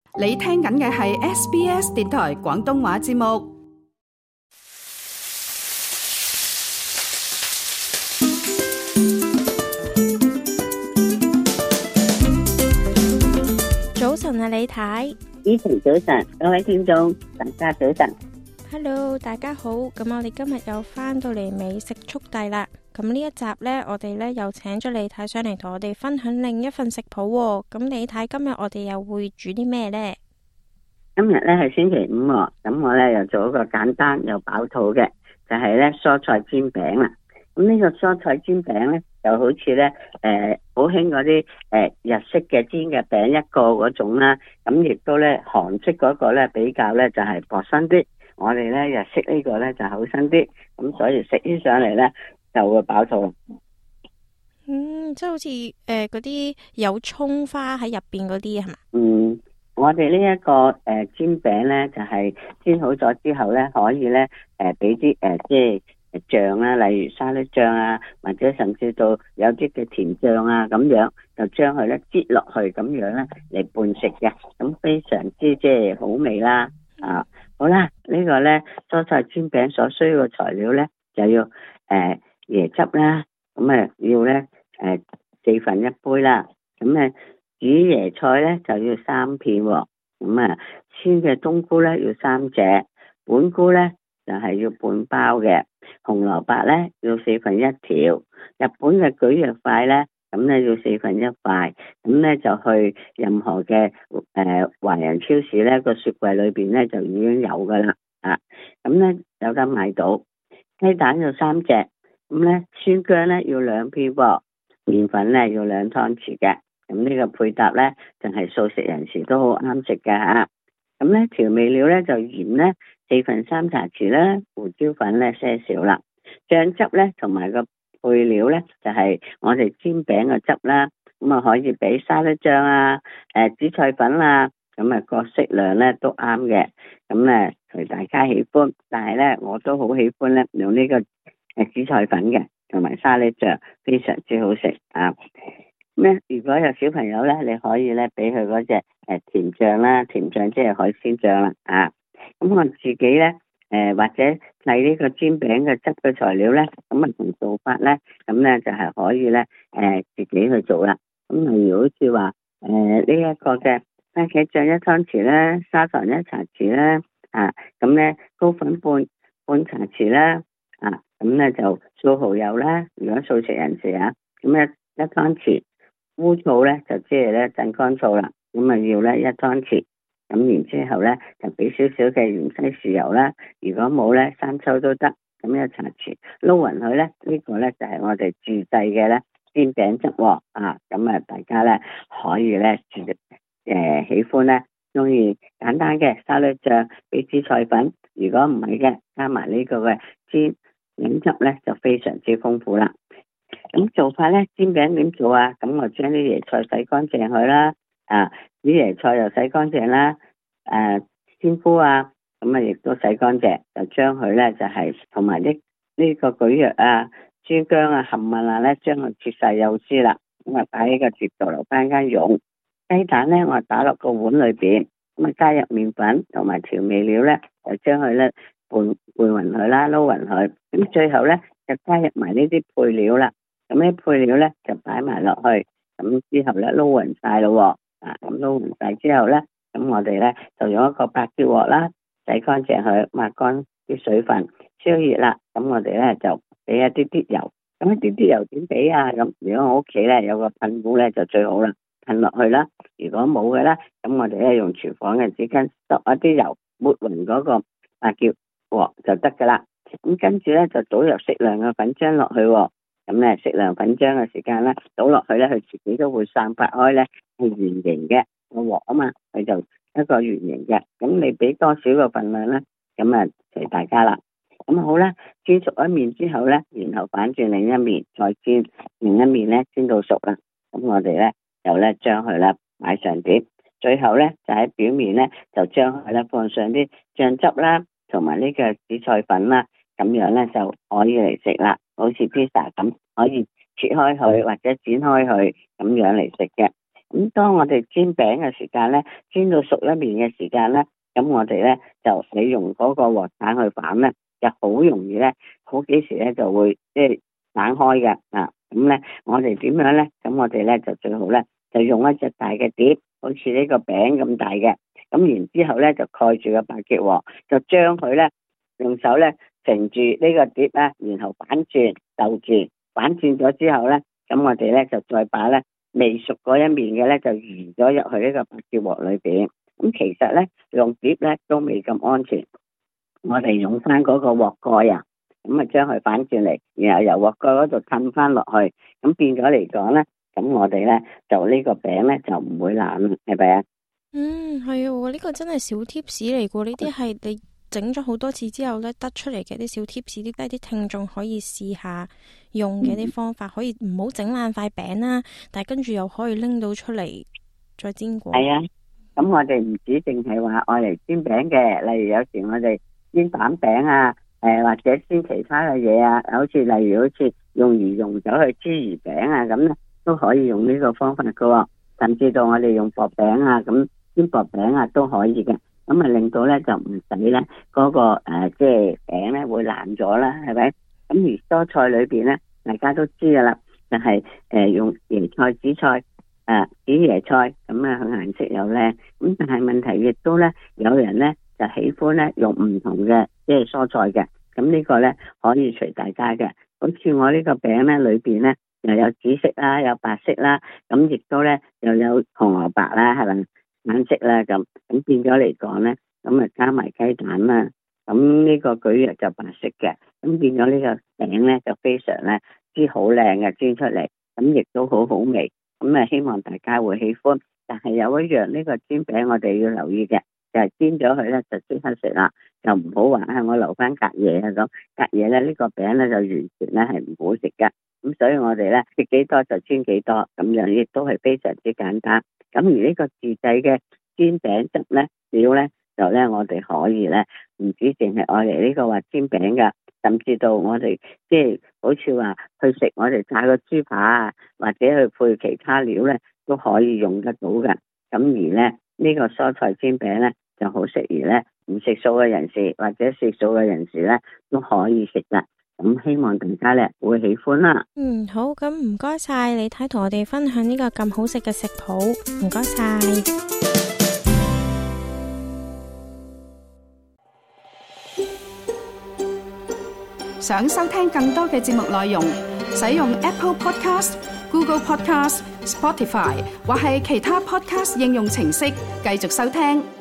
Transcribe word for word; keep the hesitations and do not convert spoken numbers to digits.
你聽緊嘅係 S B S 電台廣東話節目。 早晨啊，李太。 以前早晨，各位聽眾，大家早晨。 Hello，大家好。咁我哋今日又翻到嚟美食速遞啦。咁呢一集呢，我哋呢又請咗李太上嚟同我哋分享另一份食譜喎。咁李太，今日我哋又會煮啲咩呢？ 今日呢係星期五喎，咁我呢又做一個簡單又飽肚嘅，就係呢蔬菜煎餅啦。咁呢個蔬菜煎餅呢，就好似呢誒好興嗰啲誒日式嘅煎嘅餅一個嗰種啦。咁亦都呢韓式嗰個呢比較呢就係薄身啲，我哋呢日式呢個呢就厚身啲，咁所以食起上嚟呢就會飽肚。 嗯，即係好似誒嗰啲有蔥花喺入邊嗰啲係嘛？ 嗯，我哋呢一個誒、呃、煎餅呢，就係、是、煎好咗之後呢，可以呢誒俾啲誒即係醬啦，例如沙律醬啊，或者甚至到有啲嘅甜醬啊咁樣，就將佢呢擠落去咁樣呢嚟拌食嘅，咁非常之即係好味啦。啊，好啦，呢、這個呢蔬菜煎餅所需要嘅材料呢，就要誒、呃、椰汁啦，咁啊要呢誒、呃、四分一杯啦，咁咧煮椰菜呢就要三片喎，咁啊鮮嘅冬菇呢要三隻，本菇呢就係、是、要半包嘅，紅蘿蔔呢要四分一條，日本嘅蒟蒻塊呢咁咧要四分一塊，咁咧就去任何嘅誒華人超市咧個雪櫃裏邊咧就已經有噶啦，啊，咁咧有得買到。雞蛋要三隻，咁咧酸薑咧要兩片噃，麵粉咧要兩湯匙嘅，咁呢個配搭咧就係素食人士都好啱食噶吓。咁咧調味料咧就鹽咧四分三茶匙啦，胡椒粉咧些少啦，醬汁咧同埋個配料咧就係、是、我哋煎餅嘅汁啦，咁啊可以俾沙律醬啊、誒、呃、紫菜粉啊，咁啊各適量咧都啱嘅，咁咧隨大家喜歡，但係咧我都好喜歡咧用呢個誒紫菜粉嘅，同埋沙律醬非常之好食啊！咁咧如果有小朋友咧，你可以咧俾佢嗰隻誒甜醬啦，甜醬即係海鮮醬啦啊！咁我自己咧。誒、呃，或者係呢個煎餅嘅汁嘅材料咧，咁啊同做法咧，咁咧就係、是、可以咧，誒、呃、自己去做啦。咁例如好似話，誒呢一個嘅番茄醬一湯匙啦，砂糖一茶匙啦，啊，咁咧糕粉半半茶匙啦，啊，咁咧就素蠔油啦，如果素食人士啊，咁咧一湯匙烏醋咧就即係咧鎮乾醋啦，咁啊要咧一湯匙。咁然之後咧，就俾少少嘅芫茜豉油啦。如果冇咧，生抽都得。咁一茶匙撈勻佢咧，呢、這個咧就係、是、我哋自製嘅咧煎餅汁喎。啊，咁啊，大家咧可以咧自誒、呃、喜歡咧，中意簡單嘅沙律醬，俾紫菜粉。如果唔係嘅，加埋呢個嘅煎餅汁咧，就非常之豐富啦。咁做法咧，煎餅點做啊？咁我將啲椰菜洗乾淨佢啦。啊！啲椰菜又洗乾淨啦，誒、啊，鮮菇啊，咁啊亦都洗乾淨，就將佢咧就係同埋啲呢個蒟蒻啊、酸薑啊、冚唪唥咧，將佢切晒幼絲啦，咁啊擺喺個碟度留翻間用。雞蛋咧，我打落個碗裏邊，咁啊加入麵粉同埋調味料咧，就將佢咧拌拌勻佢啦，撈勻佢。咁最後咧就加入埋呢啲配料啦，咁呢配料咧就擺埋落去，咁之後咧撈勻晒咯。啊，咁撈完晒之後咧，咁我哋咧就用一個白鐵鑊啦，洗乾淨佢，抹乾啲水分，燒熱啦。咁我哋咧就俾一啲啲油，咁一啲啲油點俾啊？咁如果我屋企咧有個噴壺咧就最好啦，噴落去啦。如果冇嘅咧，咁我哋咧用廚房嘅紙巾篤一啲油，抹勻嗰個白鐵鑊就得噶啦。咁跟住咧就倒入適量嘅粉漿落去。咁咧適量粉漿嘅時間咧，倒落去咧，佢自己都會散發開咧，係圓形嘅個鑊啊嘛，佢就一個圓形嘅。咁你俾多少個份量咧？咁啊隨大家啦。咁好啦，煎熟一面之後咧，然後反轉另一面，再煎另一面咧，煎到熟啦。咁我哋咧就咧將佢咧擺上碟，最後咧就喺表面咧就將佢咧放上啲醬汁啦，同埋呢個紫菜粉啦，咁樣咧就可以嚟食啦。好似披薩咁，可以切開佢或者剪開佢咁樣嚟食嘅。 咁當我哋煎餅嘅時間咧，煎到熟一面嘅時間咧，咁我哋咧就你用嗰個鑊鏟去反咧，就好容易咧，好幾時咧就會即係散開嘅啊。咁咧我哋點樣咧？咁我哋咧就最好咧，就用一隻大嘅碟，好似呢個餅咁大嘅，咁然之後咧就蓋住個白鐵鑊，就將佢咧用手咧承住呢個碟咧，然後反轉鬥住，反轉咗之後咧，咁我哋咧就再把咧未熟嗰一面嘅咧就移咗入去呢個白鐵鑊裏邊。咁其實咧用碟咧都未咁安全，我哋用翻嗰個鑊蓋啊，咁啊將佢反轉嚟，然後由鑊蓋嗰度褪翻落去，咁變咗嚟講咧，咁我哋咧就呢個餅咧就唔會爛，係咪啊？ 嗯，係啊，呢個真係小貼士嚟噶，呢啲係你整咗好多次之後咧得出嚟嘅啲小貼士，啲啲聽眾可以試下用嘅啲方法，可以唔好整爛塊餅啦，但係跟住又可以拎到出嚟再煎過。 係啊，咁我哋唔止淨係話愛嚟煎餅嘅，例如有時我哋煎蛋餅啊，誒、呃、或者煎其他嘅嘢啊，好似例如好似用魚蓉走去煎魚餅啊，咁咧都可以用呢個方法噶、哦，甚至到我哋用薄餅啊，咁煎薄餅啊都可以嘅。咁啊令到咧就唔使咧嗰個誒即係餅咧會爛咗啦，係咪？咁而蔬菜裏邊咧，大家都知噶啦，就係、是、誒、呃、用椰菜、紫菜。誒，紫椰菜咁啊，佢顏色又靚，咁但係問題亦都咧，有人咧就喜歡咧用唔同嘅即係蔬菜嘅，咁呢個咧可以隨大家嘅。好似我呢個餅咧裏邊咧又有紫色啦，有白色啦，咁亦都咧又有紅蘿蔔啦，係咪橙色啦咁，咁變咗嚟講咧，咁啊加埋雞蛋啦，咁呢個蒟蒻就白色嘅，咁變咗呢個餅咧就非常咧煎好靚嘅煎出嚟，咁亦都好好味。咁啊，希望大家會喜歡。但係有一樣呢個煎餅我哋要留意嘅，就係、是、煎咗佢咧就即刻食啦，就唔好話啊我留翻隔夜啊咁，隔夜咧呢、這個餅咧就完全咧係唔好食嘅。咁所以我哋咧食幾多就煎幾多，咁樣亦都係非常之簡單。咁而呢個自製嘅煎餅汁咧料咧就咧我哋可以咧唔止淨係愛嚟呢個話煎餅噶。甚至到我哋即係好似話去食我哋炸個豬扒啊，或者去配其他料咧，都可以用得到嘅。咁而咧呢、這個蔬菜煎餅咧就好適宜咧唔食素嘅人士或者食素嘅人士咧都可以食啦。咁希望大家咧會喜歡啦。 嗯，好，咁唔該晒李太同我哋分享呢個咁好食嘅食譜，唔該晒。 想收聽更多嘅節目內容，使用 Apple Podcast、Google Podcast、Spotify 或係其他 Podcast 應用程式繼續收聽。